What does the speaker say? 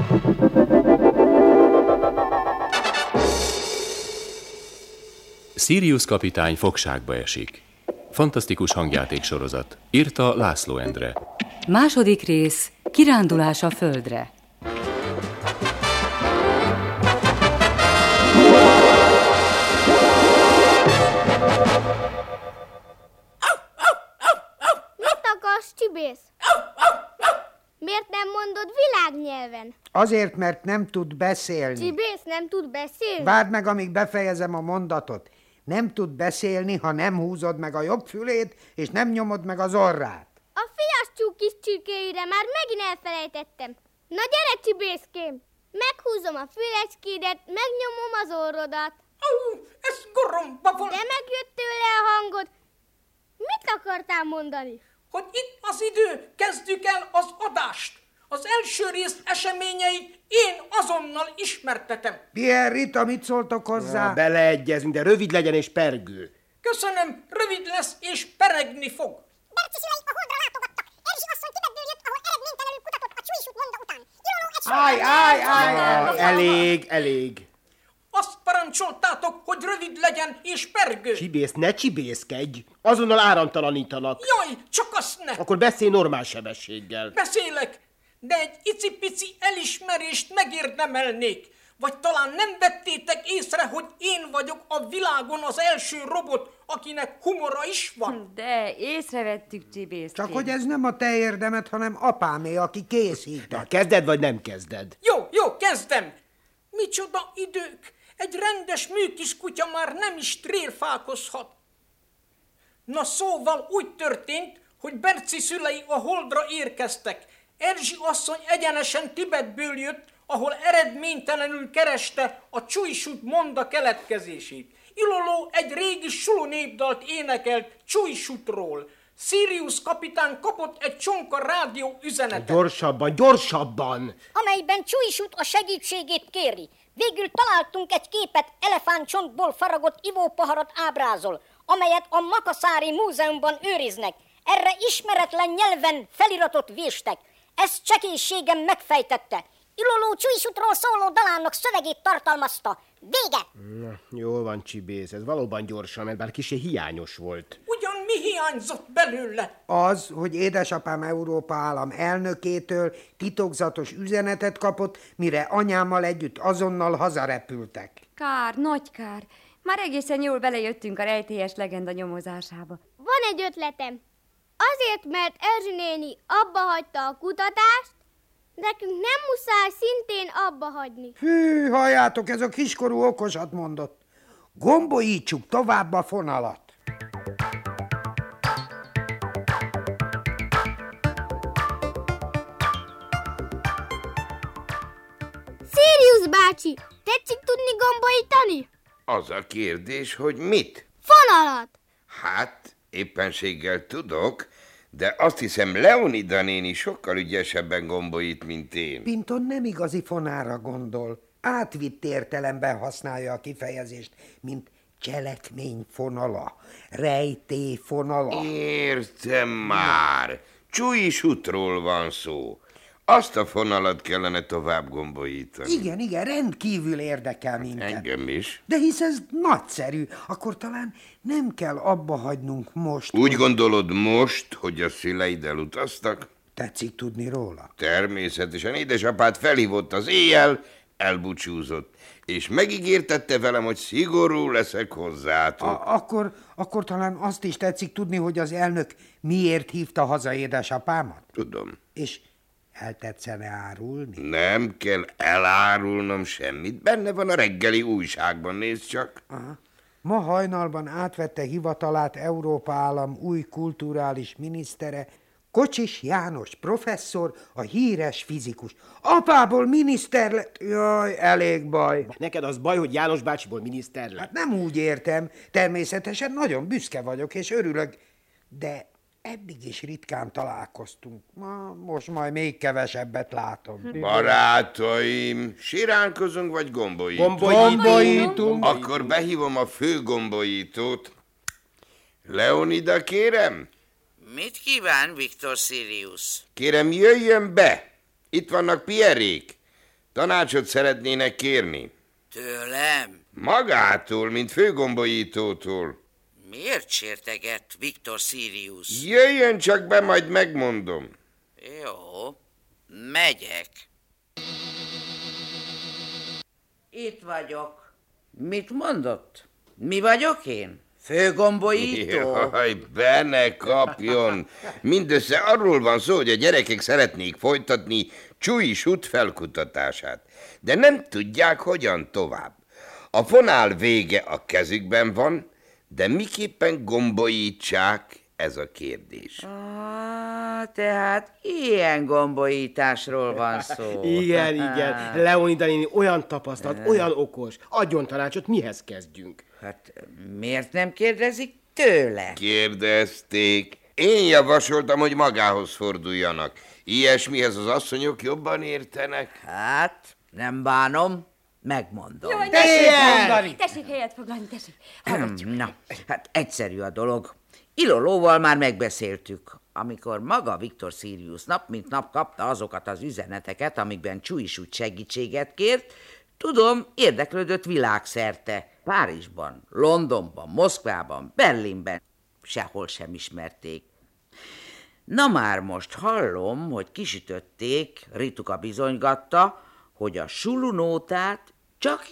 Sirius kapitány fogságba esik. Fantasztikus hangjátéksorozat. Írta László Endre. Második rész. Kirándulás a földre. Mit akarsz, Csibész? Miért nem mondod világnyelven? Azért, mert nem tud beszélni. Csibész nem tud beszélni? Várd meg, amíg befejezem a mondatot. Nem tud beszélni, ha nem húzod meg a jobb fülét, és nem nyomod meg az orrát. A fiaskú kis csirkéire már megint elfelejtettem. Na gyere, Csibészkém! Meghúzom a fülecskédet, megnyomom az orrodat. Ez goromba volt! De megjött tőle a hangod. Mit akartál mondani? Hogy itt az idő, kezdjük el az adást. Az első rész eseményeit én azonnal ismertetem. Pierre, Rita, mit szóltok hozzá? Beleegyezünk, de rövid legyen és pergő. Köszönöm, rövid lesz és peregni fog. Berci szülei a holdra látogattak. Erzsi asszony Tibetből jött, ahol eredménytelenül kutatott a csúlysút monda után. Iroló egy Elég. Azt parancsoltátok, hogy rövid legyen és pergő. Csibész, ne csibészkedj. Azonnal áramtalanítanak. Jaj, csak azt ne. Akkor beszélj normál sebességgel. Beszélek, de egy icipici elismerést megérdemelnék. Vagy talán nem vettétek észre, hogy én vagyok a világon az első robot, akinek humora is van? De észrevettük, Csibészkém. Csak hogy ez nem a te érdemed, hanem apámé, aki készített. Na, kezded vagy nem kezded? Jó, kezdem. Micsoda idők! Egy rendes műkis kutya már nem is tréfálkozhat. Na szóval úgy történt, hogy Berci szülei a holdra érkeztek. Erzsi asszony egyenesen Tibetből jött, ahol eredménytelenül kereste a Csújsút monda keletkezését. Iloló egy régi sulu népdalt énekelt Csújsútról. Sirius kapitán kapott egy csonka rádió üzenetet. Gyorsabban! amelyben Csújsút a segítségét kéri. Végül találtunk egy képet, elefántcsontból faragott ivópoharat ábrázol, amelyet a Makaszári Múzeumban őriznek. Erre ismeretlen nyelven feliratot véstek. Ez csekélységem megfejtette. Iloló Csújsútról szóló dalának szövegét tartalmazta. Vége! Jól van, Csibész, ez valóban gyorsan, mert bár kicsi hiányos volt. Ugyan mi hiányzott belőle? Az, hogy édesapám Európa állam elnökétől titokzatos üzenetet kapott, mire anyámmal együtt azonnal hazarepültek. Kár, nagy kár. Már egészen jól belejöttünk a rejtélyes legenda nyomozásába. Van egy ötletem. Azért, mert Erzsi néni abba hagyta a kutatást, nekünk nem muszáj szintén abba hagyni. Hű, halljátok, ez a kiskorú okosat mondott. Gombolítsuk tovább a fonalat. Sirius bácsi, tetszik tudni gombolítani? Az a kérdés, hogy mit? Fonalat! Hát, éppenséggel tudok, de azt hiszem Leonida néni sokkal ügyesebben gombolít, mint én. Pinton nem igazi fonára gondol. Átvitt értelemben használja a kifejezést, mint cselekmény fonala, rejtély fonala. Értem már. Csújsútról van szó. Azt a fonalat kellene tovább gombolítani. Igen, rendkívül érdekel minket. Engem is. De hisz ez nagyszerű, akkor talán nem kell abba hagynunk most. Úgy gondolod most, hogy a szüleid elutaztak? Tetszik tudni róla? Természetesen édesapád felhívott az éjjel, elbúcsúzott, és megígértette velem, hogy szigorú leszek hozzátok. Akkor talán azt is tetszik tudni, hogy az elnök miért hívta haza édesapámat? Tudom. És el tetszene árulni? Nem kell elárulnom semmit. Benne van a reggeli újságban, nézd csak. Aha. Ma hajnalban átvette hivatalát Európa állam új kulturális minisztere, Kocsis János professzor, a híres fizikus. Apából miniszter lett. Jaj, elég baj. Neked az baj, hogy János bácsiból miniszter lett? Hát nem úgy értem. Természetesen nagyon büszke vagyok, és örülök. De eddig is ritkán találkoztunk. Most majd még kevesebbet látom. Barátaim, siránkozunk vagy gombolítunk? Gombolítunk. Akkor behívom a fő gombolítót. Leonida, kérem? Mit kíván, Viktor Sirius? Kérem, jöjjön be! Itt vannak Pierrék. Tanácsot szeretnének kérni. Tőlem? Magától, mint főgombolyitótól. Miért sérteget Viktor Sirius? Jöjjön csak be, majd megmondom. Jó, megyek. Itt vagyok. Mit mondott? Mi vagyok én? Főgombolító? Jaj, be ne kapjon! Mindössze arról van szó, hogy a gyerekek szeretnék folytatni Csúi Sut felkutatását, de nem tudják, hogyan tovább. A fonál vége a kezükben van, de miképpen gombolítsák, ez a kérdés. Tehát ilyen gombolításról van szó. Igen, igen. Leonida néni olyan tapasztalt, olyan okos. Adjon tanácsot, mihez kezdjünk? Hát miért nem kérdezik tőle? Kérdezték. Én javasoltam, hogy magához forduljanak. Ilyesmihez az asszonyok jobban értenek. Hát, nem bánom, megmondom. Jaj, tessék helyet foglalni, tessék. Na, hát egyszerű a dolog. Ilolóval már megbeszéltük. Amikor maga Viktor Sirius nap mint nap kapta azokat az üzeneteket, amikben Csúi Sut segítséget kért, tudom, érdeklődött világszerte. Párizsban, Londonban, Moszkvában, Berlinben. Sehol sem ismerték. Na már most hallom, hogy kisütötték, Rituka bizonygatta, hogy a sulunótát csak